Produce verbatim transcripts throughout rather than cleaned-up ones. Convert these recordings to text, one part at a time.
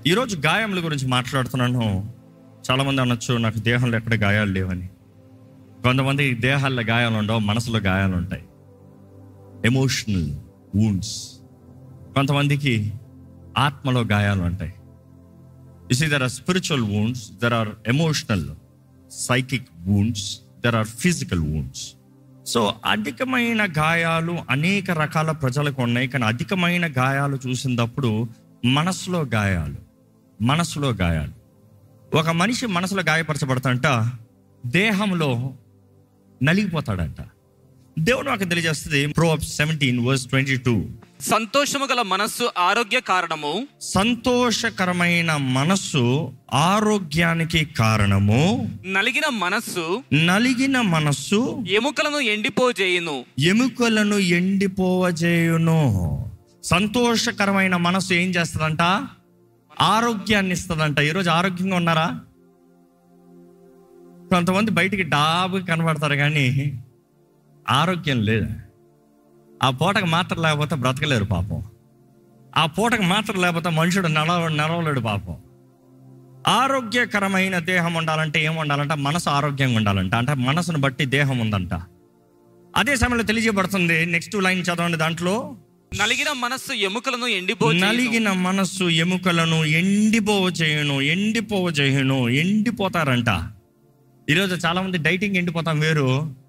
ఈరోజు గాయముల గురించి మాట్లాడుతున్నాను. చాలామంది అనొచ్చు, నాకు దేహంలో ఎక్కడ గాయాలు లేవని. కొంతమంది దేహాల్లో గాయాలు ఉండవు, మనసులో గాయాలు ఉంటాయి, ఎమోషనల్ వూండ్స్. కొంతమందికి ఆత్మలో గాయాలు ఉంటాయి. You see there are spiritual wounds, there are emotional psychic wounds, there are physical wounds. So అధికమైన గాయాలు అనేక రకాల ప్రజలకు ఉన్నాయి. కానీ అధికమైన గాయాలు చూసినప్పుడు మనసులో గాయాలు, మనసులో గాయాలు. ఒక మనిషి మనసులో గాయపరచబడతాడంట, దేహంలో నలిగిపోతాడంట. దేవుడు నాకు తెలియజేస్తుంది, Proverbs seventeen verse twenty two, సంతోషము గల మనస్సు ఆరోగ్య కారణము. సంతోషకరమైన మనస్సు ఆరోగ్యానికి కారణము. నలిగిన మనస్సు నలిగిన మనస్సు ఎముకలను ఎండిపోజేయును. ఎముకలను ఎండిపోవజేయును. సంతోషకరమైన మనస్సు ఏం చేస్తుందంట? ఆరోగ్యాన్ని ఇస్తుందంట. ఈరోజు ఆరోగ్యంగా ఉన్నారా? కొంతమంది బయటికి డాబు కనబడతారు కానీ ఆరోగ్యం లేదు. ఆ పూటకు మాత్రం లేకపోతే బ్రతకలేరు పాపం. ఆ పూటకు మాత్రం లేకపోతే మనుషుడు నడవ నడవలేడు పాపం. ఆరోగ్యకరమైన దేహం ఉండాలంటే ఏం ఉండాలంట? మనసు ఆరోగ్యంగా ఉండాలంట. అంటే మనసును బట్టి దేహం ఉందంట. అదే సమయంలో తెలియజేయబడుతుంది, నెక్స్ట్ లైన్ చదవండి. దాంట్లో నలిగిన మనస్సు ఎముకలను ఎండిపో నలిగిన మనస్సు ఎముకలను ఎండిపోవ చేయును. ఎండిపోవ చేయును ఎండిపోతారంట. ఈరోజు చాలా మంది డైటింగ్ ఎండిపోతాం వేరు,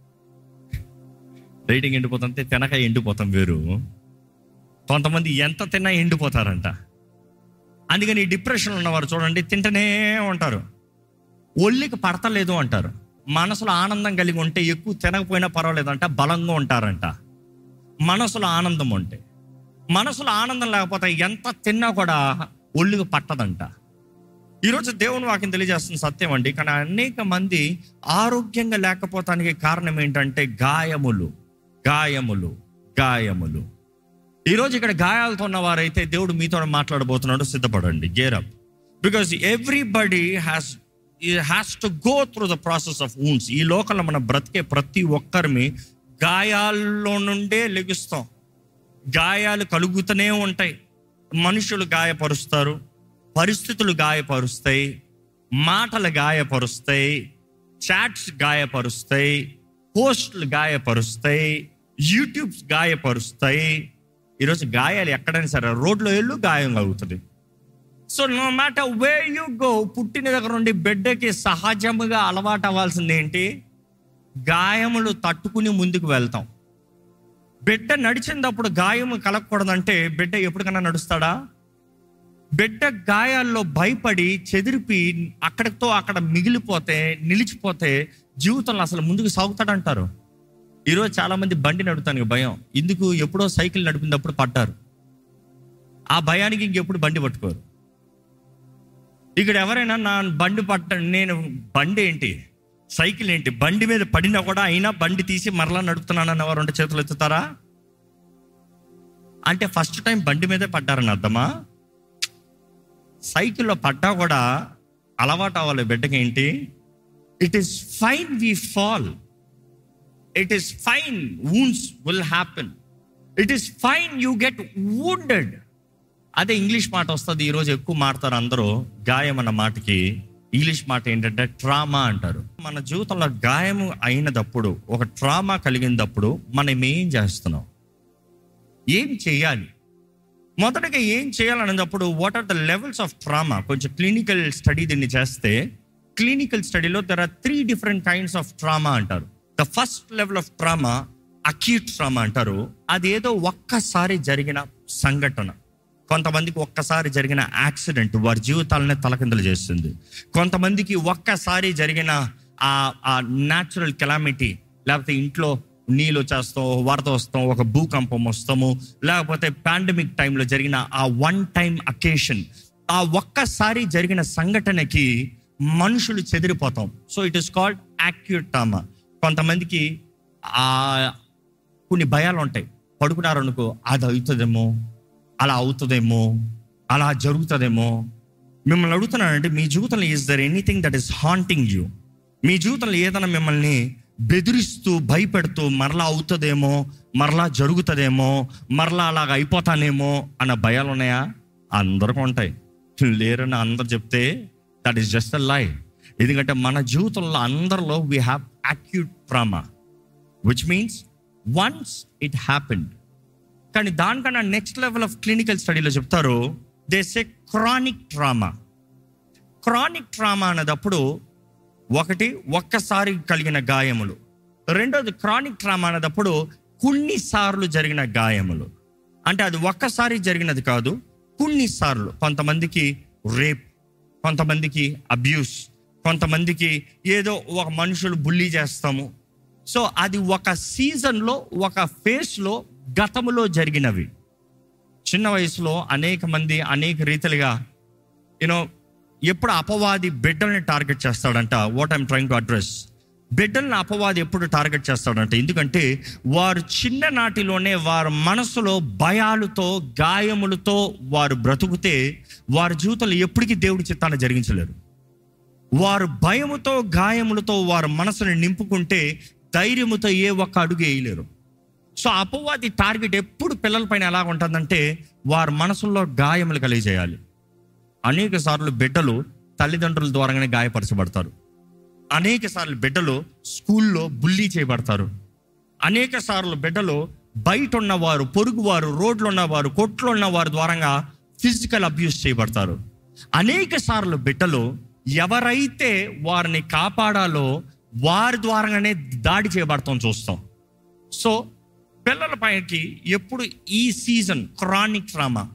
డైటింగ్ ఎండిపోతుంటే తినక ఎండిపోతాం వేరు. కొంతమంది ఎంత తిన్నా ఎండిపోతారంట. అందుకని ఈ డిప్రెషన్ ఉన్నవారు చూడండి, తింటూనే ఉంటారు, ఒళ్ళికి పడతలేదు అంటారు. మనసులో ఆనందం కలిగి ఉంటే ఎక్కువ తినకపోయినా పర్వాలేదంట, బలంగా ఉంటారంట. మనసులో ఆనందం ఉంటే, మనసులో ఆనందం లేకపోతే ఎంత తిన్నా కూడా ఒళ్ళుకి పట్టదంట. ఈరోజు దేవుని వాక్యం తెలియజేస్తున్న సత్యం అండి. కానీ అనేక మంది ఆరోగ్యంగా లేకపోతానికి కారణం ఏంటంటే గాయములు, గాయములు, గాయములు. ఈరోజు ఇక్కడ గాయాలతో ఉన్నవారైతే దేవుడు మీతో మాట్లాడబోతున్నాడు. సిద్ధపడండి, gear up. Because everybody has has to go through the process of wounds. ఈ లోకంలో మనం బ్రతికే ప్రతి ఒక్కరిని గాయాల్లో నుండే లెగుస్తాం. గాయాలు కలుగుతూనే ఉంటాయి. మనుషులు గాయపరుస్తారు, పరిస్థితులు గాయపరుస్తాయి, మాటలు గాయపరుస్తాయి, చాట్స్ గాయపరుస్తాయి, పోస్టులు గాయపరుస్తాయి, యూట్యూబ్స్ గాయపరుస్తాయి. ఈరోజు గాయాలు ఎక్కడైనా సరే, రోడ్లో వెళ్ళు గాయం అవుతుంది. So no matter way you go, పుట్టిన దగ్గర నుండి బిడ్డకి సహజముగా అలవాటు అవ్వాల్సింది ఏంటి? గాయములు తట్టుకుని ముందుకు వెళ్తాం. బిడ్డ నడిచినప్పుడు గాయము కలగకూడదంటే బిడ్డ ఎప్పటికన్నా నడుస్తాడా? బిడ్డ గాయాల్లో భయపడి చెదిరిపి అక్కడితో అక్కడ మిగిలిపోతే, నిలిచిపోతే జీవితంలో అసలు ముందుకు సాగుతాడంటారు. ఈరోజు చాలా మంది బండి నడుపుతానికి భయం. ఇందుకు ఎప్పుడో సైకిల్ నడిపినప్పుడు పడ్డారు, ఆ భయానికి ఇంకెప్పుడు బండి పట్టుకోరు. ఇక్కడ ఎవరైనా నా బండి పట్ట, నేను బండి ఏంటి, సైకిల్ ఏంటి, బండి మీద పడినా కూడా అయినా బండి తీసి మరలా నడుపుతున్నానన్న వారు ఉంటే చేతులు ఎత్తుతారా? అంటే ఫస్ట్ టైం బండి మీదే పడ్డారని అర్థమా? సైకిల్లో పడ్డా కూడా అలవాటు అవ్వాలి బిడ్డకి. ఏంటి? It is fine we fall, it is fine wounds will happen, it is fine you get wounded. అదే ఇంగ్లీష్ మాట వస్తుంది. ఈరోజు ఎక్కువ మాడతారు అందరూ గాయం అన్న మాటకి. ఇంగ్లీష్ మాట ఏంటంటే ట్రామా అంటారు. మన జీవితంలో గాయము అయినప్పుడు, ఒక ట్రామా కలిగినప్పుడు మనం ఏం చేస్తున్నాం, ఏం చేయాలి? మొదటగా ఏం చేయాలన్నప్పుడు what are the levels of trauma? కొంచెం క్లినికల్ స్టడీ దీన్ని చేస్తే, క్లినికల్ స్టడీలో there are three different kinds of trauma అంటారు. The first level of trauma acute trauma అంటారు. అది ఏదో ఒక్కసారి జరిగిన సంఘటన. కొంతమందికి ఒక్కసారి జరిగిన యాక్సిడెంట్ వారి జీవితాలనే తలకిందులు చేస్తుంది. కొంతమందికి ఒక్కసారి జరిగిన ఆ న్యాచురల్ కెలామిటీ, లేకపోతే ఇంట్లో నీళ్ళు వచ్చేస్తాం, వరద వస్తాం, ఒక భూకంపం వస్తాము, లేకపోతే పాండమిక్ టైంలో జరిగిన ఆ వన్ టైం అకేషన్, ఆ ఒక్కసారి జరిగిన సంఘటనకి మనుషులు చెదిరిపోతాం. So it is called acute trauma. కొంతమందికి ఆ కొన్ని భయాలు ఉంటాయి. పడుకున్నారనుకో, అది అవుతుందేమో, అలా అవుతుందేమో, అలా జరుగుతుందేమో. మిమ్మల్ని అడుగుతున్నానంటే, మీ జీవితంలో is there anything that is haunting you? మీ జీవితంలో ఏదైనా మిమ్మల్ని బెదిరిస్తూ, భయపెడుతూ, మరలా అవుతుందేమో, మరలా జరుగుతుందేమో, మరలా అలాగ అయిపోతానేమో అన్న భయాలు ఉన్నాయా? అందరికీ ఉంటాయి. లేరని అందరు చెప్తే దట్ ఈస్ జస్ట్ అ లై. ఎందుకంటే మన జీవితంలో అందరిలో we have acute trauma, which means once it happened. కానీ దానికన్నా నెక్స్ట్ లెవెల్ ఆఫ్ క్లినికల్ స్టడీలో చెప్తారు, they say chronic trauma. Chronic trauma అనేటప్పుడు ఒకటి ఒక్కసారి కలిగిన గాయములు, రెండోది క్రానిక్ ట్రామా అనేటప్పుడు కొన్నిసార్లు జరిగిన గాయములు. అంటే అది ఒక్కసారి జరిగినది కాదు, కొన్నిసార్లు. కొంతమందికి రేప్, కొంతమందికి అబ్యూస్, కొంతమందికి ఏదో ఒక మనుషులు బుల్లీ చేస్తాము. సో అది ఒక సీజన్లో, ఒక ఫేస్లో, గతములో జరిగినవి. చిన్న వయసులో అనేక మంది అనేక రీతిలుగా యూనో ఎప్పుడు అపవాది బిడ్డల్ని టార్గెట్ చేస్తాడంట. What I'm trying to address, బిడ్డల్ని అపవాది ఎప్పుడు టార్గెట్ చేస్తాడంట, ఎందుకంటే వారు చిన్ననాటిలోనే వారి మనసులో భయాలతో, గాయములతో వారు బ్రతుకుతే వారి జీవితంలో ఎప్పటికీ దేవుడి చిత్తాన్ని జరిగించలేరు. వారు భయముతో, గాయములతో వారి మనసుని నింపుకుంటే ధైర్యముతో ఏ ఒక్క అడుగు వేయలేరు. సో అపవాది టార్గెట్ ఎప్పుడు పిల్లల పైన ఎలా ఉంటుందంటే వారి మనసుల్లో గాయములు కలిగజేయాలి. అనేక సార్లు బిడ్డలు తల్లిదండ్రుల ద్వారానే గాయపరచబడతారు. అనేక సార్లు బిడ్డలు స్కూల్లో బుల్లీ చేయబడతారు. అనేక సార్లు బిడ్డలు బయట ఉన్నవారు, పొరుగువారు, రోడ్లు ఉన్నవారు, కొట్లు ఉన్నవారు ద్వారంగా ఫిజికల్ అబ్యూస్ చేయబడతారు. అనేక సార్లు బిడ్డలు ఎవరైతే వారిని కాపాడాలో వారి ద్వారానే దాడి చేయబడతాం చూస్తాం. సో పిల్లల పైకి ఎప్పుడు ఈ సీజన్ క్రానిక్ ట్రామా,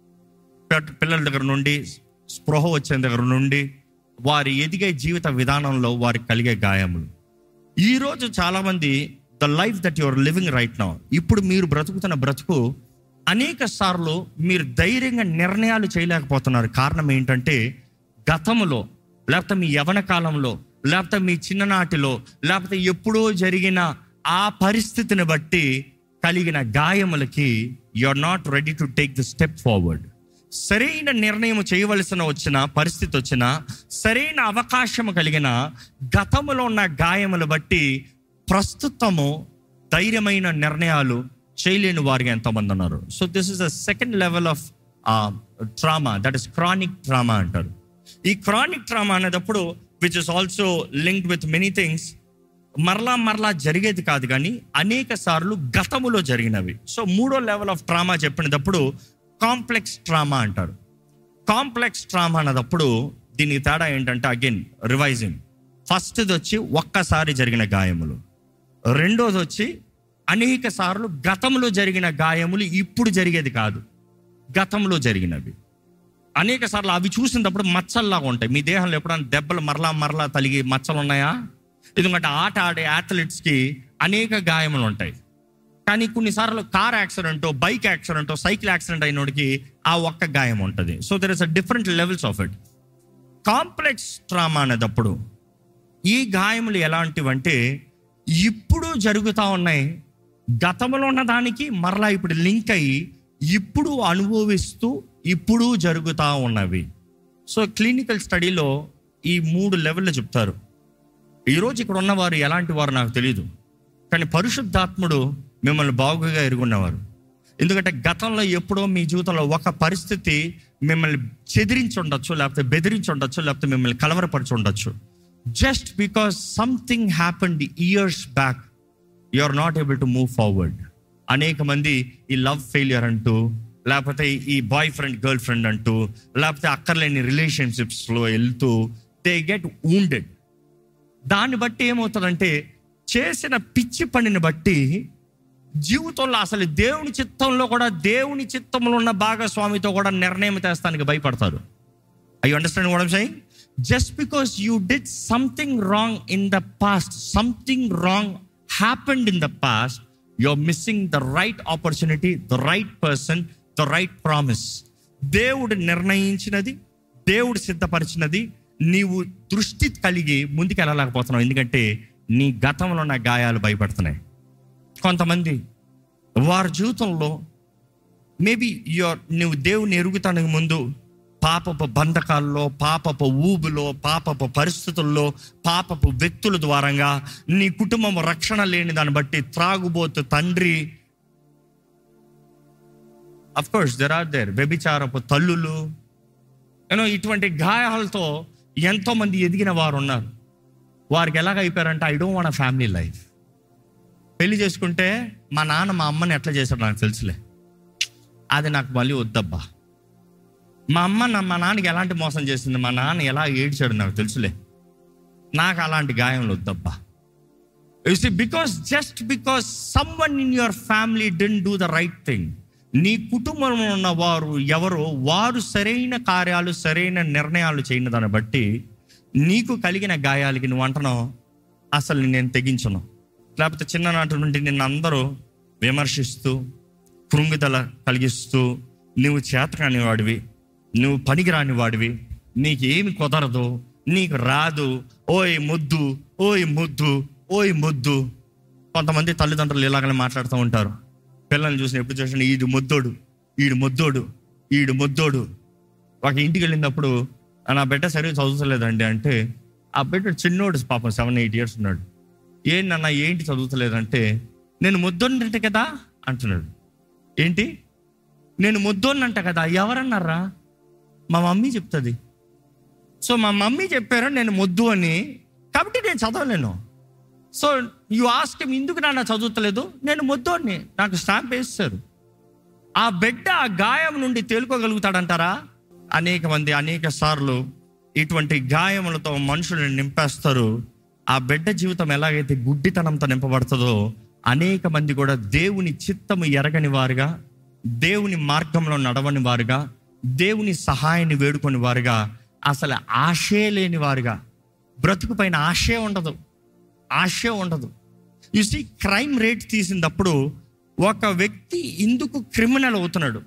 పిల్లల దగ్గర నుండి స్పృహ వచ్చే దగ్గర నుండి వారి ఎదిగే జీవిత విధానంలో వారికి కలిగే గాయములు. ఈరోజు చాలామంది the life that your living right now, ఇప్పుడు మీరు బ్రతుకుతున్న బ్రతుకు అనేక సార్లు మీరు ధైర్యంగా నిర్ణయాలు చేయలేకపోతున్నారు. కారణం ఏంటంటే గతములో, లేకపోతే మీ యవ్వన కాలంలో, లేకపోతే మీ చిన్ననాటిలో, లేకపోతే ఎప్పుడో జరిగిన ఆ పరిస్థితిని బట్టి కలిగిన గాయములకి you are not ready to take the step forward. సరైన నిర్ణయం చేయవలసిన వచ్చిన పరిస్థితి వచ్చిన, సరైన అవకాశం కలిగిన గతములో ఉన్న గాయములు బట్టి ప్రస్తుతము ధైర్యమైన నిర్ణయాలు చేయలేని వారికి ఎంతోమంది ఉన్నారు. So this is the second level of trauma, that is chronic trauma అంటారు. ఈ క్రానిక్ ట్రామా అనేటప్పుడు which is also linked with many things, మరలా మరలా జరిగేది కాదు కానీ అనేక సార్లు గతములో జరిగినవి. సో మూడో లెవెల్ ఆఫ్ ట్రామా చెప్పినప్పుడు కాంప్లెక్స్ ట్రామా అంటారు. కాంప్లెక్స్ ట్రామా అన్నదప్పుడు దీనికి తేడా ఏంటంటే, అగైన్ రివైజింగ్, ఫస్ట్ది వచ్చి ఒక్కసారి జరిగిన గాయములు, రెండోది వచ్చి అనేక సార్లు గతంలో జరిగిన గాయములు, ఇప్పుడు జరిగేది కాదు, గతంలో జరిగినవి. అనేక సార్లు అవి చూసినప్పుడు మచ్చల్లాగా ఉంటాయి. మీ దేహంలో ఎప్పుడైనా దెబ్బలు మరలా మరలా తలిగి మచ్చలు ఉన్నాయా? ఎందుకంటే ఆట ఆడే అథ్లెట్స్కి అనేక గాయములు ఉంటాయి. కానీ కొన్నిసార్లు కార్ యాక్సిడెంటో, బైక్ యాక్సిడెంటో, సైకిల్ యాక్సిడెంట్ అయినోడికి ఆ ఒక్క గాయం ఉంటుంది. So there is a different levels of it. Complex trauma అనేటప్పుడు ఈ గాయములు ఎలాంటివంటే ఇప్పుడు జరుగుతూ ఉన్నాయి, గతంలో ఉన్న దానికి మరలా ఇప్పుడు లింక్ అయ్యి ఇప్పుడు అనుభవిస్తూ ఇప్పుడు జరుగుతూ ఉన్నవి. సో క్లినికల్ స్టడీలో ఈ మూడు లెవెల్లో చెప్తారు. ఈరోజు ఇక్కడ ఉన్నవారు ఎలాంటి వారు నాకు తెలియదు, కానీ పరిశుద్ధాత్ముడు మిమ్మల్ని బాగుగా ఎరుగున్నవారు. ఎందుకంటే గతంలో ఎప్పుడో మీ జీవితంలో ఒక పరిస్థితి మిమ్మల్ని చెదిరించి ఉండొచ్చు, లేకపోతే బెదిరించి ఉండొచ్చు, లేకపోతే మిమ్మల్ని కలవరపరిచి ఉండొచ్చు. Just because something happened years back, you are not able to move forward. అనేక మంది ఈ లవ్ ఫెయిలియర్ అంటూ, లేకపోతే ఈ బాయ్ ఫ్రెండ్ గర్ల్ ఫ్రెండ్ అంటూ, లేకపోతే అక్కర్లేని రిలేషన్షిప్స్లో వెళ్తూ దే గెట్ వూండెడ్. దాన్ని బట్టి ఏమవుతుందంటే చేసిన పిచ్చి పనిని బట్టి జీవితంలో అసలు దేవుని చిత్తంలో కూడా, దేవుని చిత్తంలో ఉన్న భాగస్వామితో కూడా నిర్ణయం చేస్తానికి భయపడతారు. I you understand what I'm saying? Just because you did something wrong in the past, something wrong happened in the past, you are missing the right opportunity, the right person, the right promise. దేవుడు నిర్ణయించినది, దేవుడు సిద్ధపరిచినది నీవు దృష్టి కలిగి ముందుకు వెళ్ళలేకపోతున్నావు. ఎందుకంటే నీ గతంలో ఉన్న గాయాలు భయపడుతున్నాయి. కొంతమంది వారి జీవితంలో మేబీ యువర్ నువ్వు దేవుని ఎరుగుతానికి ముందు పాపపు బంధకాల్లో, పాపపు ఊబులో, పాపపు పరిస్థితుల్లో, పాపపు వ్యక్తుల ద్వారంగా నీ కుటుంబం రక్షణ లేని దాన్ని బట్టి త్రాగుబోతు తండ్రి, of course there are there వ్యభిచారపు తల్లులు, యూనో ఇటువంటి గాయాలతో ఎంతోమంది ఎదిగిన వారు ఉన్నారు. వారికి ఎలాగ అయిపోయారంటే, I don't want a family life. పెళ్లి చేసుకుంటే మా నాన్న మా అమ్మని ఎట్లా చేశాడు నాకు తెలుసులే, అది నాకు మళ్ళీ వద్దబ్బా. మా అమ్మ నా మా నాన్నకి ఎలాంటి మోసం చేసింది, మా నాన్న ఎలా ఏడ్చాడు నాకు తెలుసులే, నాకు అలాంటి గాయంలో వద్దబ్బా. You see, because just because someone in your family didn't do the right thing, నీ కుటుంబంలో ఉన్న వారు ఎవరో వారు సరైన కార్యాలు సరైన నిర్ణయాలు చేయని దాన్ని బట్టి నీకు కలిగిన గాయాలకి నువ్వు అంటున్నావు అసలు నేను తెగించను. లేకపోతే చిన్ననాటి నుండి నిన్ను అందరూ విమర్శిస్తూ కృంగిదల కలిగిస్తూ నువ్వు చేతకాని వాడివి, నువ్వు పనికిరాని వాడివి, నీకు ఏమి కుదరదు, నీకు రాదు, ఓయ్ ముద్దు ఓయ్ ముద్దు ఓయ్ ముద్దు. కొంతమంది తల్లిదండ్రులు ఇలాగనే మాట్లాడుతూ ఉంటారు పిల్లల్ని చూసిన, ఎప్పుడు చూసిన ఈడు ముద్దోడు ఈడు ముద్దోడు ఈడు ముద్దోడు. ఒక ఇంటికి వెళ్ళినప్పుడు నా బిడ్డ సరిగ్గా చదువుతలేదండి అంటే, ఆ బిడ్డ చిన్నోడు పాపం సెవెన్ ఎయిట్ ఇయర్స్ ఉన్నాడు. ఏంటన్నా ఏంటి చదువుతలేదంటే, నేను ముద్దోనంట కదా అంటున్నాడు. ఏంటి నేను ముద్దోనంట కదా, ఎవరన్నారా? మా మమ్మీ చెప్తుంది. సో మా మమ్మీ చెప్పారు నేను ముద్దు అని, కాబట్టి నేను చదవలేను. సో యు ఆస్క్ హిమ్, ఎందుకు నాన్న చదువుతలేదు? నేను ముద్దోని, నాకు స్టాంప్ వేస్తారు. ఆ బిడ్డ ఆ గాయం నుండి తేలుకోగలుగుతాడంటారా? అనేక మంది అనేక సార్లు ఇటువంటి గాయములతో మనుషులను నింపేస్తారు. ఆ బిడ్డ జీవితం ఎలాగైతే గుడ్డితనంతో నింపబడుతుందో, అనేక మంది కూడా దేవుని చిత్తము ఎరగని వారుగా, దేవుని మార్గంలో నడవని వారుగా, దేవుని సహాయాన్ని వేడుకొని వారుగా, అసలు ఆశే లేని వారుగా, బ్రతుకు పైన ఆశే ఉండదు, ఆశే ఉండదు. యు సీ, క్రైమ్ రేట్ తీసినప్పుడు ఒక వ్యక్తి ఎందుకు క్రిమినల్ అవుతున్నాడు,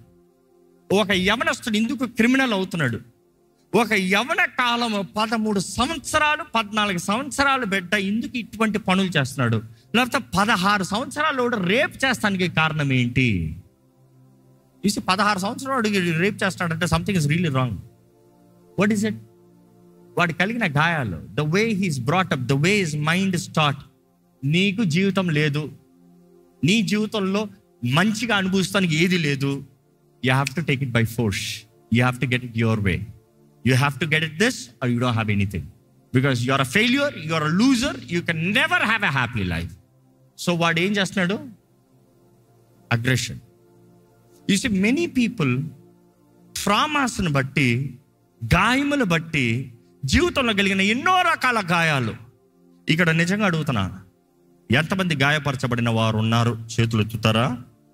ఒక యవనస్తుడు ఎందుకు క్రిమినల్ అవుతున్నాడు, ఒక యవన కాలం పదమూడు సంవత్సరాలు పద్నాలుగు సంవత్సరాలు బిడ్డ ఎందుకు ఇటువంటి పనులు చేస్తున్నాడు, లేకపోతే పదహారు సంవత్సరాలు రేప్ చేస్తానికి కారణం ఏంటి? చూసి పదహారు సంవత్సరాలు రేప్ చేస్తాడంటే something is really wrong. What is it? వాడు కలిగిన గాయాలు, the way he's brought up, the way his mind start. నీకు జీవితం లేదు, నీ జీవితంలో మంచిగా అనుభవిస్తానికి ఏది లేదు. You have to take it by force, you have to get it your way, you have to get it this or you don't have anything, because you are a failure, you are a loser, you can never have a happy life. So వాడు ఏం చేస్తున్నాడు? Aggression. You see, many people ట్రామాస్ని బట్టి, గాయములు బట్టి, జీవితంలో కలిగిన ఎన్నో రకాల గాయాలు. ఇక్కడ నిజంగా అడుగుతున్నా, ఎంతమంది గాయపరచబడిన వారు ఉన్నారు? చేతులు ఎత్తుతారా?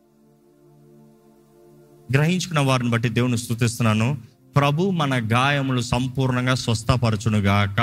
గ్రహించుకున్న వారిని బట్టి దేవుని స్తుతిస్తున్నాను. ప్రభు మన గాయములు సంపూర్ణంగా స్వస్థపరచునుగాక.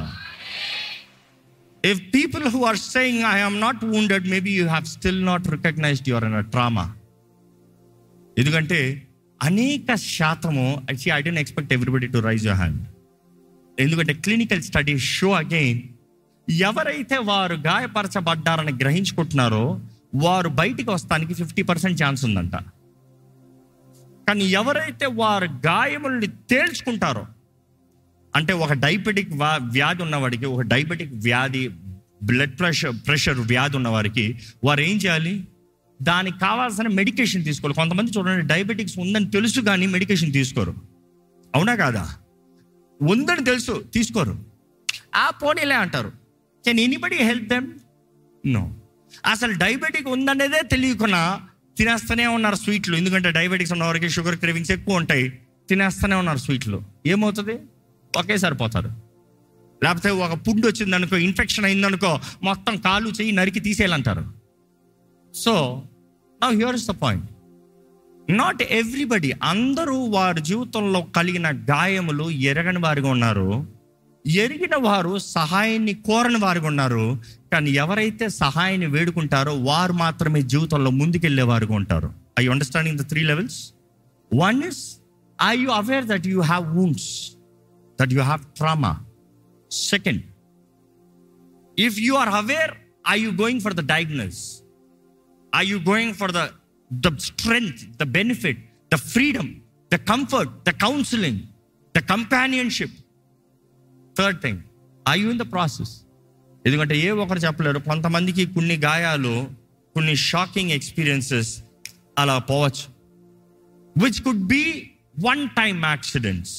If people who are saying I am not wounded, maybe you have still not recognised your in a trauma. ఎందుకంటే అనేక శాతము, actually I don't expect everybody to raise your hand, ఎందుకంటే క్లినికల్ స్టడీస్ షో అగైన్, ఎవరైతే వారు గాయపరచబడ్డారని గ్రహించుకుంటున్నారో వారు బయటికి వస్తానికి fifty percent chance ఉందంట. కానీ ఎవరైతే వారు గాయముల్ని తేల్చుకుంటారో, అంటే ఒక డయాబెటిక్ వ్యాధి ఉన్నవాడికి, ఒక డయాబెటిక్ వ్యాధి, బ్లడ్ ప్రెషర్ ప్రెషర్ వ్యాధి ఉన్నవారికి వారు ఏం చేయాలి? దానికి కావాల్సిన మెడికేషన్ తీసుకోవాలి. కొంతమంది చూడండి, డయాబెటిక్స్ ఉందని తెలుసు కానీ మెడికేషన్ తీసుకోరు. అవునా కాదా? ఉందని తెలుసు, తీసుకోరు. ఆ పోనీలే అంటారు. Can anybody help them? No. అసలు డయాబెటిక్ ఉందనేదే తెలియకున్నా తినేస్తూనే ఉన్నారు స్వీట్లు. ఎందుకంటే డయాబెటిక్స్ ఉన్న వారికి షుగర్ క్రేవింగ్స్ ఎక్కువ ఉంటాయి, తినేస్తూనే ఉన్నారు స్వీట్లు. ఏమవుతుంది? ఒకేసారి పోతారు. లేకపోతే ఒక పుండు వచ్చిందనుకో, ఇన్ఫెక్షన్ అయిందనుకో, మొత్తం కాలు చెయ్యి నరికి తీసేయాలంటారు. So now here is the point, not everybody, అందరూ వారి జీవితంలో కలిగిన గాయములు ఎరగని వారిగా ఉన్నారు, ఎరిగిన వారు సహాయాన్ని కోరని వారిగా ఉన్నారు. కానీ ఎవరైతే సహాయాన్ని వేడుకుంటారో వారు మాత్రమే జీవితంలో ముందుకెళ్లే వారిగా ఉంటారు. I you understanding the three levels? One is, are you aware that you have wounds, that you have trauma? Second, if you are aware, are you going for the diagnosis? Are you going for the the strength, the benefit, the freedom, the comfort, the counseling, the companionship? Third thing, are you in the process? ఎందుకంటే ఏ ఒకరు చెప్పలేరు. కొంతమందికి కొన్ని గాయాలు, కొన్ని shocking experiences అలా పోవచ్చు, which could be one time accidents.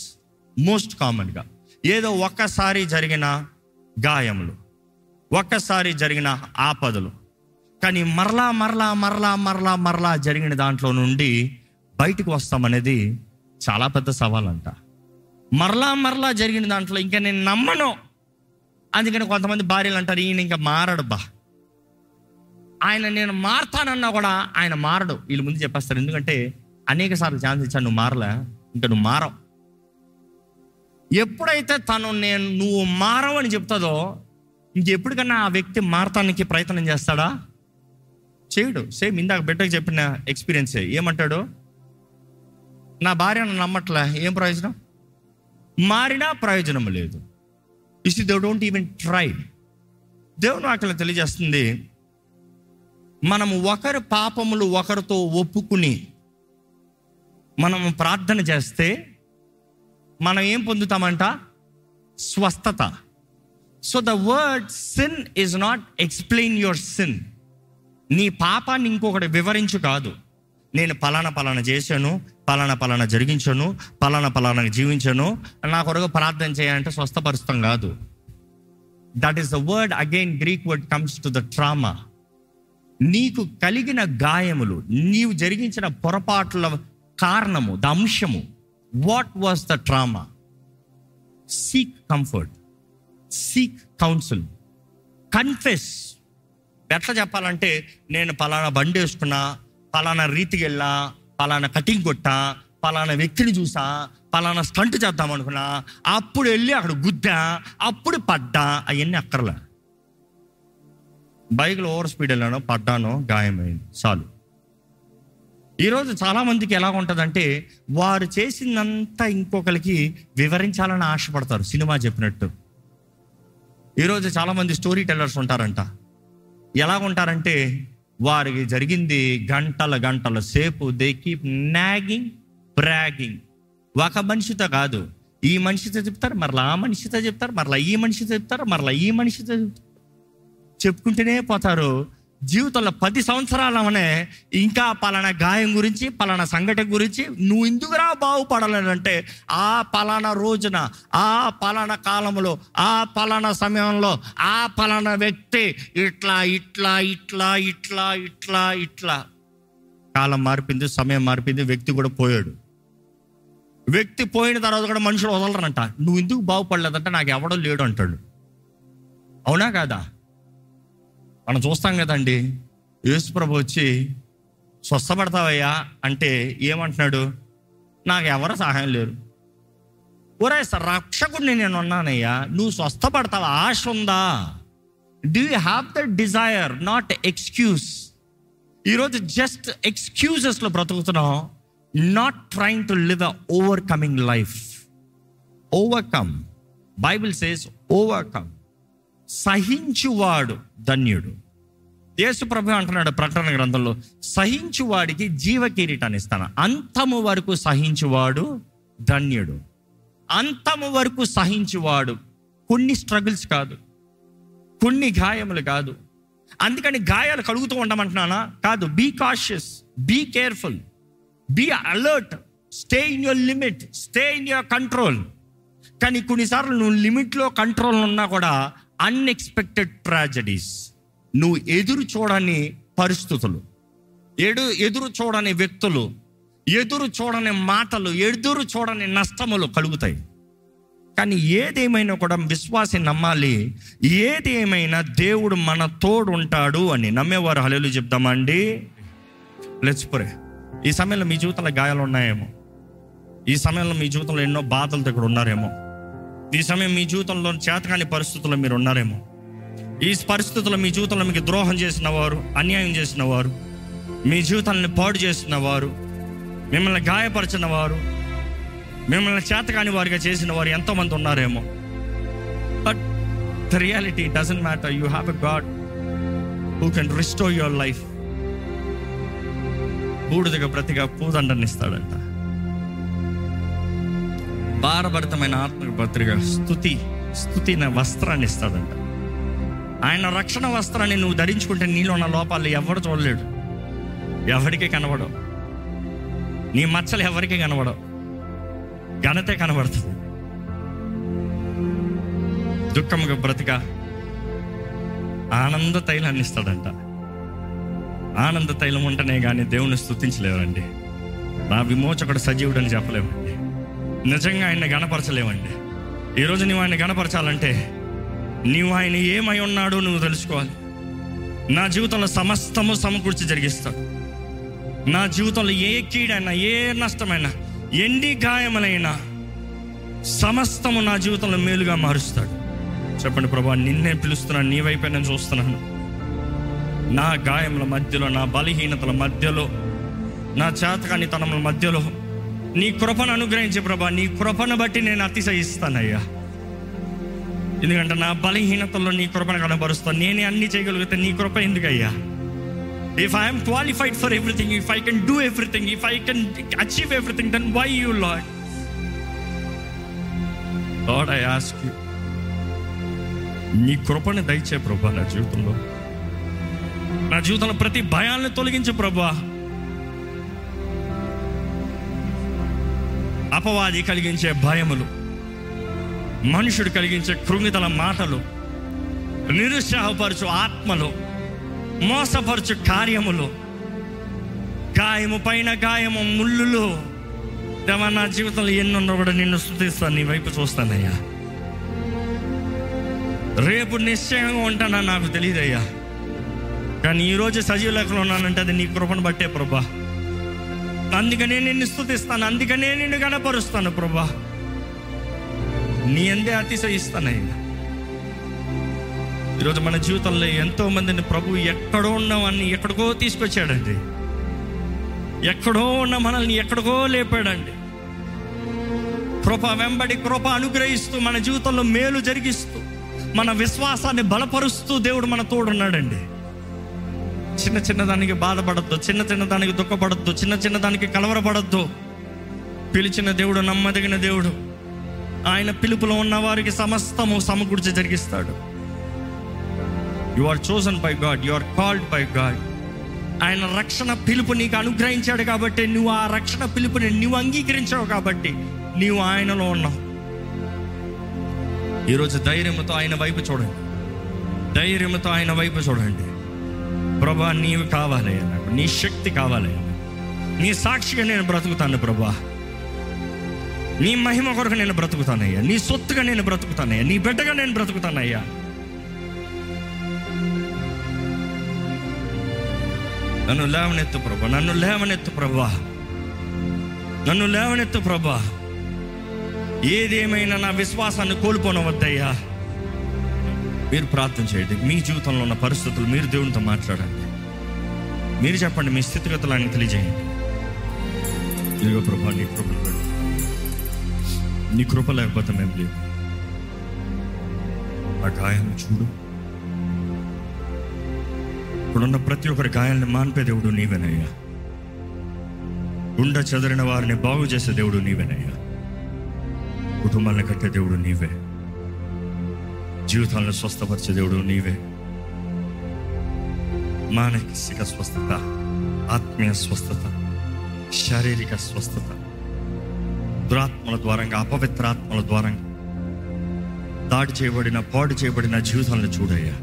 Most కామన్గా ఏదో ఒక్కసారి జరిగిన గాయములు, ఒక్కసారి జరిగిన ఆపదలు, కానీ మరలా మరలా మరలా మరలా మరలా జరిగిన దాంట్లో నుండి బయటకు వస్తామనేది చాలా పెద్ద సవాల్ అంట. మరలా మరలా జరిగిన దాంట్లో ఇంకా నేను నమ్మను. అందుకని కొంతమంది భార్యలు అంటారు, ఈయన ఇంకా మారడు బా, ఆయన నేను మారతానన్నా కూడా ఆయన మారడు. వీళ్ళు ముందు చెప్పేస్తారు, ఎందుకంటే అనేక సార్లు ఛాన్స్ ఇచ్చాను, నువ్వు మారలే, ఇంకా నువ్వు మారవు. ఎప్పుడైతే తను నేను నువ్వు మారవు అని చెప్తాదో ఇంకెప్పటికన్నా ఆ వ్యక్తి మారటానికి ప్రయత్నం చేస్తాడా? చేయడు. సేమ్ ఇందాక బిడ్డకు చెప్పిన ఎక్స్పీరియన్సే. ఏమంటాడు, నా భార్య నన్ను నమ్మట్లే, ఏం ప్రయోజనం? మారినా ప్రయోజనం లేదు. Is they don't even try. దేవుని వాక్యం తెలియజేస్తుంది, మనము ఒకరి పాపములు ఒకరితో ఒప్పుకుని మనము ప్రార్థన చేస్తే మనం ఏం పొందుతామంట? స్వస్థత. So the word sin is not explain your sin. నీ పాపాన్ని ఇంకొకటి వివరించు కాదు. నేను పలానా పలానా చేశాను, పలానా పలానా జరిగించాను, పలానా పలానా జీవించాను, నా కొరకు ప్రార్థన చేయాలంటే స్వస్థపరుస్తాం కాదు. That is the word. Again Greek word comes to the trauma. నీకు కలిగిన గాయములు, నీవు జరిగించిన పొరపాట్ల కారణము, ద అంశము. What was the trauma? Seek comfort, seek counsel, confess. ఎట్లా చెప్పాలంటే, నేను పలానా బండి వేసుకున్నా, పలానా రీతికి వెళ్ళా, పలానా కటింగ్ కొట్టా, పలానా వ్యక్తిని చూసా, పలానా స్టంట్ చేద్దాం అనుకున్నా, అప్పుడు వెళ్ళి అక్కడ గుద్దా, అప్పుడు పడ్డా. అవన్నీ అక్కర్లే. బైక్లో ఓవర్ స్పీడ్ వెళ్ళానో, పడ్డానో, గాయమైంది, చాలు. ఈరోజు చాలామందికి ఎలా ఉంటుందంటే, వారు చేసిందంతా ఇంకొకరికి వివరించాలని ఆశపడతారు. సినిమా చెప్పినట్టు ఈరోజు చాలామంది స్టోరీ టెల్లర్స్ ఉంటారంట. ఎలా ఉంటారంటే, వారికి జరిగింది గంటల గంటల సేపు దే కీప్ నాగింగ్, బ్రాగింగ్. ఒక మనిషితో కాదు, ఈ మనిషితో చెప్తారు, మరలా ఆ మనిషితో చెప్తారు, మరలా ఈ మనిషితో చెప్తారు, మరలా ఈ మనిషితో చెప్తారు, చెప్పుకుంటూనే పోతారు. జీవితంలో పది సంవత్సరాలనే ఇంకా పలానా గాయం గురించి, పలానా సంఘటన గురించి, నువ్వు ఎందుకురా బాగుపడాలంటే, ఆ పలానా రోజున, ఆ పలానా కాలంలో, ఆ పలానా సమయంలో, ఆ పలానా వ్యక్తి ఇట్లా ఇట్లా ఇట్లా ఇట్లా ఇట్లా ఇట్లా. కాలం మారిపోయింది, సమయం మారిపోయింది, వ్యక్తి కూడా పోయాడు. వ్యక్తి పోయిన తర్వాత కూడా మనుషులు వదలరంట. నువ్వు ఎందుకు బాగుపడలేదంటే, నాకు ఎవడో లేడు అంటాడు. అవునా కాదా? మనం చూస్తాం కదండి. యేసుప్రభు వచ్చి స్వస్థపడతావయ్యా అంటే ఏమంటున్నాడు? నాకు ఎవరు సహాయం లేరు. ఒరే సార్, రక్షకుడిని నేను ఉన్నానయ్యా, నువ్వు స్వస్థపడతావా? ఆశ ఉందా? Do you have the desire, not excuse. ఈరోజు జస్ట్ ఎక్స్క్యూజెస్లో బ్రతుకుతున్నాం, not trying to live a overcoming life. Overcome, Bible says overcome. సహించువాడు ధన్యుడు. యేసు ప్రభు అంటున్నాడు ప్రకటన గ్రంథంలో, సహించువాడికి జీవ కిరీటాన్ని ఇస్తాను. అంతము వరకు సహించువాడు ధన్యుడు. అంతము వరకు సహించువాడు. కొన్ని స్ట్రగుల్స్ కాదు, కొన్ని గాయములు కాదు. అందుకని గాయాలు కలుగుతూ ఉండమంటున్నానా? కాదు. Be cautious, be careful, be alert, stay in your limit, stay in your control. కానీ కొన్నిసార్లు నువ్వు లిమిట్లో కంట్రోల్ ఉన్నా కూడా అన్ఎక్స్పెక్టెడ్ ట్రాజడీస్, నువ్వు ఎదురు చూడని పరిస్థితులు, ఎడు ఎదురు చూడని వ్యక్తులు, ఎదురు చూడని మాటలు, ఎదురు చూడని నష్టములు కలుగుతాయి. కానీ ఏదేమైనా కూడా విశ్వాసి నమ్మాలి, ఏది ఏమైనా దేవుడు మన తోడు ఉంటాడు అని. నమ్మేవారు హల్లెలూయా చెప్తామండి. Let's pray. ఈ సమయంలో మీ జీవితంలో గాయాలు ఉన్నాయేమో, ఈ సమయంలో మీ జీవితంలో ఎన్నో బాధలతో ఇక్కడ ఉన్నారేమో, ఈ సమయం మీ జీవితంలో చేతకాని పరిస్థితుల్లో మీరు ఉన్నారేమో, ఈ పరిస్థితుల్లో మీ జీవితంలో మీకు ద్రోహం చేసిన వారు, అన్యాయం చేసిన వారు, మీ జీవితాన్ని పాడు చేసిన వారు, మిమ్మల్ని గాయపరిచిన వారు, మిమ్మల్ని చేతకాని వారిగా చేసిన వారు ఎంతోమంది ఉన్నారేమో. But the reality doesn't matter. You have a God who can restore your life. బూడిదగా ప్రతిగా పూదండని ఇస్తాడంట. భారభరితమైన ఆత్మక పత్రిక స్తుతి స్తుతి నా వస్త్రాన్ని ఇస్తాడంట. ఆయన రక్షణ వస్త్రాన్ని నువ్వు ధరించుకుంటే నీలో ఉన్న లోపాలు ఎవరు చూడలేడు, ఎవరికీ కనబడవు. నీ మచ్చలు ఎవరికీ కనబడవు, ఘనతే కనబడుతుంది. దుఃఖముగా బ్రతిక ఆనంద తైలాన్ని ఇస్తాడంట. ఆనంద తైలం ఉంటేనే కానీ దేవుని స్తుతించలేవండి. నా విమోచకుడు సజీవుడు అని చెప్పలేమండి. నిజంగా ఆయన్ని గణపరచలేమండి. ఈరోజు నువ్వు ఆయన గణపరచాలంటే నీవు ఆయన ఏమై ఉన్నాడో నువ్వు తెలుసుకోవాలి. నా జీవితంలో సమస్తము సమకూర్చి జరిగిస్తాడు. నా జీవితంలో ఏ కీడైనా, ఏ నష్టమైనా, ఎండి గాయములైనా సమస్తము నా జీవితంలో మేలుగా మారుస్తాడు. చెప్పండి, ప్రభా నిన్నే పిలుస్తున్నాను, నీ వైపే నేను చూస్తున్నాను. నా గాయముల మధ్యలో, నా బలహీనతల మధ్యలో, నా చేతకాని తనముల మధ్యలో నీ కృపను అనుగ్రహించే ప్రభా, నీ కృపను బట్టి నేను అతిశయిస్తానయ్యా. ఎందుకంటే నా బలహీనతల్లో నీ కృపను కనబరుస్తాను. నేనే అన్ని చేయగలిగితే నీ కృప ఎందుకయ్యా? If I am qualified for everything, if I can do everything, if I can achieve everything, then why you, Lord? Lord, I ask you, నీ కృపను దయచే ప్రభా. నా జీవితంలో నా జీవితంలో ప్రతి భయాలను తొలగించు ప్రభా. అపవాది కలిగించే భయములు, మనుషుడు కలిగించే కృంగితల మాటలు, నిరుత్సాహపరచు ఆత్మలు, మోసపరచు కార్యములు, గాయము పైన గాయము, ముళ్ళులు, దేవా నా జీవితంలో ఎన్నున్నా కూడా నిన్ను స్తుతిస్తాను, నీ వైపు చూస్తానయ్యా. రేపు నిశ్చయంగా ఉంటానా నాకు తెలియదయ్యా, కానీ ఈరోజు సజీవ లెక్కలో ఉన్నానంటే అది నీ కృపను బట్టే ప్రభా. అందుకనే నిన్ను స్తుతిస్తాను, అందుకనే నిన్ను గణపరుస్తాను ప్రభా. నీ అందే అతిశయిస్తానయ్యా. ఈరోజు మన జీవితంలో ఎంతో మందిని ప్రభు ఎక్కడో ఉన్నవాన్ని ఎక్కడికో తీసుకొచ్చాడండి. ఎక్కడో ఉన్న మనల్ని ఎక్కడికో లేపాడండి. కృప వెంబడి కృప అనుగ్రహిస్తూ మన జీవితంలో మేలు జరిగిస్తూ మన విశ్వాసాన్ని బలపరుస్తూ దేవుడు మన తోడున్నాడండి. చిన్న చిన్న దానికి బాధపడద్దు, చిన్న చిన్న దానికి దుఃఖపడద్దు, చిన్న చిన్న దానికి కలవరపడద్దు. పిలిచిన దేవుడు నమ్మదగిన దేవుడు. ఆయన పిలుపులో ఉన్న వారికి సమస్తము సమకూర్చి జరిగిస్తాడు. You are chosen by God, you are called by God. ఆయన రక్షణ పిలుపు నీకు అనుగ్రహించాడు కాబట్టి నువ్వు ఆ రక్షణ పిలుపుని నువ్వు అంగీకరించావు కాబట్టి నీవు ఆయనలో ఉన్నావు. ఈరోజు ధైర్యంతో ఆయన వైపు చూడండి, ధైర్యంతో ఆయన వైపు చూడండి. ప్రభా నీవు కావాలయ్యా, నాకు నీ శక్తి కావాలయ్యా. నీ సాక్షిగా నేను బ్రతుకుతాను ప్రభా. నీ మహిమ కొరకు నేను బ్రతుకుతానయ్యా. నీ సొత్తుగా నేను బ్రతుకుతానయ్యా. నీ బిడ్డగా నేను బ్రతుకుతానయ్యా. నన్ను లేవనెత్తు ప్రభా, నన్ను లేవనెత్తు ప్రభా, నన్ను లేవనెత్తు ప్రభా. ఏదేమైనా నా విశ్వాసాన్ని కోల్పోనవద్దయ్యా. మీరు ప్రార్థన చేయండి. మీ జీవితంలో ఉన్న పరిస్థితులు మీరు దేవునితో మాట్లాడండి. మీరు చెప్పండి, మీ స్థితిగతులు ఆయన తెలియజేయండి. ఇదిగో ప్రభా, నీ కృప, నీ కృప లేకపోతే మేము లేదు. ఆ గాయాలను చూడు. ఇప్పుడున్న ప్రతి ఒక్కరి గాయాలని మాన్పే దేవుడు నీవేనయ్యా. గుండె చెదరిన వారిని బాగు చేసే దేవుడు నీవేనయ్యా. కుటుంబాలను కట్టే దేవుడు నీవే. జీవితాలను స్వస్థపరిచే దేవుడు నీవే. మానసిక స్వస్థత, ఆత్మీయ స్వస్థత, శారీరక స్వస్థత, దురాత్మల ద్వారంగా, అపవిత్రాత్మల ద్వారంగా దాడి చేయబడిన, పాడు చేయబడిన జీవితాలను చూడయ్యా.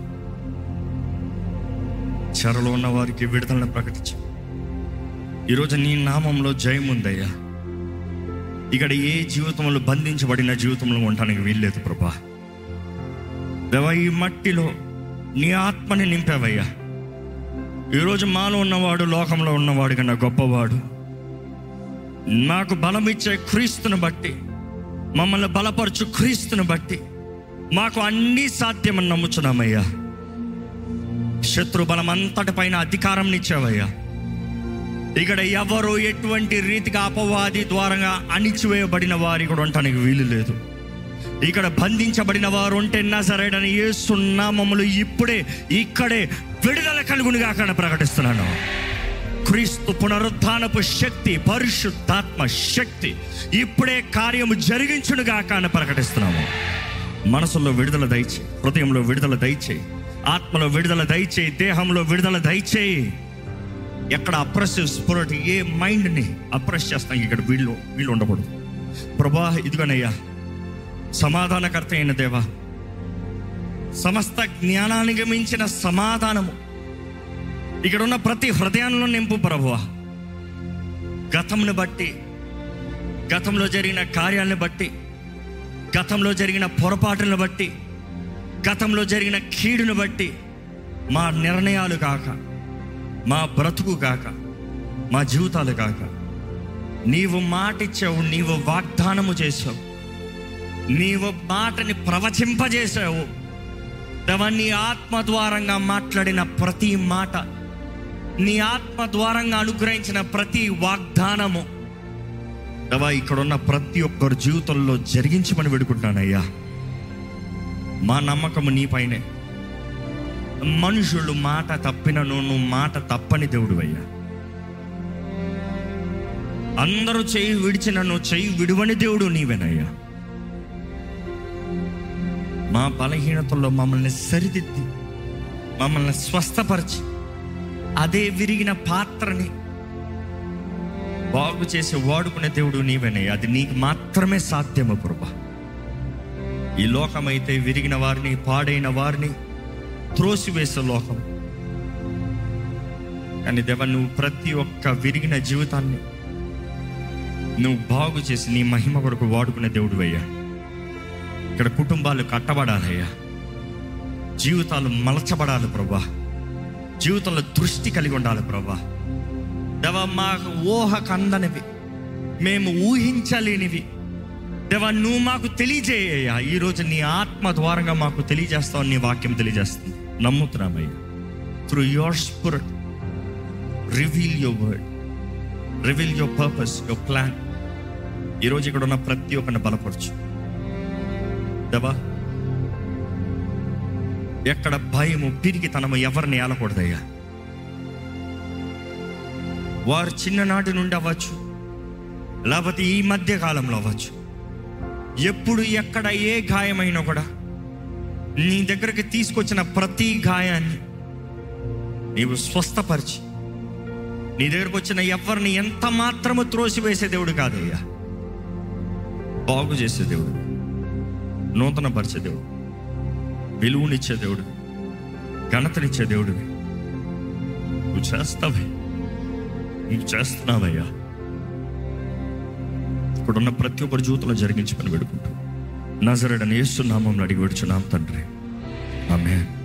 చెరలో ఉన్న వారికి విడుదలను ప్రకటించు. ఈరోజు నీ నామంలో జయం ఉందయ్యా. ఇక్కడ ఏ జీవితంలో బంధించబడిన జీవితంలో ఉండటానికి వీల్లేదు ప్రభా. దేవా, ఈ మట్టిలో నీ ఆత్మని నింపావయ్యా. ఈరోజు మాలో ఉన్నవాడు లోకంలో ఉన్నవాడు కన్నా గొప్పవాడు. మాకు బలమిచ్చే క్రీస్తుని బట్టి, మమ్మల్ని బలపరచు క్రీస్తుని బట్టి మాకు అన్నీ సాధ్యమని నమ్ముచున్నామయ్యా. శత్రు బలం అంతటి పైన అధికారం ఇచ్చావయ్యా. ఇక్కడ ఎవరు ఎటువంటి రీతిగా అపవాది ద్వారంగా అణిచివేయబడిన వారి కూడా ఉండటానికి వీలు లేదు. ఇక్కడ బంధించబడిన వారు ఉంటే నజరేయుడైన యేసు నామములో ఇప్పుడే ఇక్కడే విడుదల కలుగునుగా అక్కడ ప్రకటిస్తున్నాను. క్రీస్తు పునరుద్ధానపు శక్తి, పరిశుద్ధాత్మ శక్తి ఇప్పుడే కార్యము జరిగించునుగా అక్కడ ప్రకటిస్తున్నాము. మనసులో విడుదల దయచేయి, హృదయంలో విడుదల దయచేయి, ఆత్మలో విడుదల దయచేయి, దేహంలో విడుదల దయచేయి. ఎక్కడ అప్రెసివ్ స్పిరిట్, ఏ మైండ్ని అప్రెస్ చేస్తాం ఇక్కడ వీళ్ళు వీళ్ళు ఉండకూడదు ప్రభా. ఇదిగోనయ్యా, సమాధానకర్త అయిన దేవా, సమస్త జ్ఞానానికి మించిన సమాధానము ఇక్కడ ఉన్న ప్రతి హృదయంలో నింపు ప్రభువా. గతంను బట్టి, గతంలో జరిగిన కార్యాలను బట్టి, గతంలో జరిగిన పొరపాటులను బట్టి, గతంలో జరిగిన కీడును బట్టి మా నిర్ణయాలు కాక, మా బ్రతుకు కాక, మా జీవితాలు కాక, నీవు మాటిచ్చావు, నీవు వాగ్దానము చేసావు, నీవు మాటని ప్రవచింపజేసావు. దేవా, నీ ఆత్మ ద్వారంగా మాట్లాడిన ప్రతి మాట, నీ ఆత్మ ద్వారంగా అనుగ్రహించిన ప్రతి వాగ్దానము దేవా ఇక్కడున్న ప్రతి ఒక్కరి జీవితంలో జరిగించమని వేడుకుంటున్నానయ్యా. మా నమ్మకము నీపైనే. మనుషులు మాట తప్పినను నువ్వు మాట తప్పని దేవుడు అయ్యా. అందరూ చెయ్యి విడిచిన నువ్వు చెయ్యి విడువని దేవుడు నీవేనయ్యా. మా బలహీనతల్లో మమ్మల్ని సరిదిద్ది, మమ్మల్ని స్వస్థపరిచి, అదే విరిగిన పాత్రని బాగు చేసి వాడుకునే దేవుడు నీవేనయ్యా. అది నీకు మాత్రమే సాధ్యము ప్రభా. ఈ లోకమైతే విరిగిన వారిని, పాడైన వారిని త్రోసివేసే లోకం. కానీ దేవా, నువ్వు ప్రతి ఒక్క విరిగిన జీవితాన్ని నువ్వు బాగు చేసి నీ మహిమ కొరకు వాడుకునే దేవుడు అయ్యా. ఇక్కడ కుటుంబాలు కట్టబడాలయ్యా, జీవితాలు మలచబడాలి ప్రభా, జీవితంలో దృష్టి కలిగి ఉండాలి ప్రభా. దేవా, మాకు ఊహకు అందనివి, మేము ఊహించలేనివి దేవా నువ్వు మాకు తెలియజేయ్యా. ఈరోజు నీ ఆత్మ ద్వారంగా మాకు తెలియజేస్తావు, నీ వాక్యం తెలియజేస్తుంది. నమ్ముతున్నామయ్యా. Through your spirit reveal your word, reveal your purpose, your plan. ఈరోజు ఇక్కడ ఉన్న ప్రతి ఒక్కరిని బలపరచు దేవా. ఎక్కడ భయము, పిరికితనము ఎవరిని ఏలకూడదయ్యా. వారు చిన్ననాటి నుండి అవ్వచ్చు, లేకపోతే ఈ మధ్య కాలంలో అవ్వచ్చు, ఎప్పుడు ఎక్కడ ఏ గాయమైనా కూడా నీ దగ్గరికి తీసుకొచ్చిన ప్రతి గాయాన్ని నీవు స్వస్థపరిచి, నీ దగ్గరకు వచ్చిన ఎవరిని ఎంత మాత్రము త్రోసివేసే దేవుడు కాదయ్యా. బాగు చేసే దేవుడు, నూతన పరిచే దేవుడు, విలువనిచ్చే దేవుడు, ఘనతనిచ్చే దేవుడివి. నువ్వు చేస్తావే, నువ్వు చేస్తున్నావయ్యా. ఇక్కడున్న ప్రతి ఒక్కరి జీవితంలో జరిగించి పని పెడుకుంటూ నజరేయుడైన యేసు నామములో అడిగి వేడుచున్నాం తండ్రి, ఆమేన్.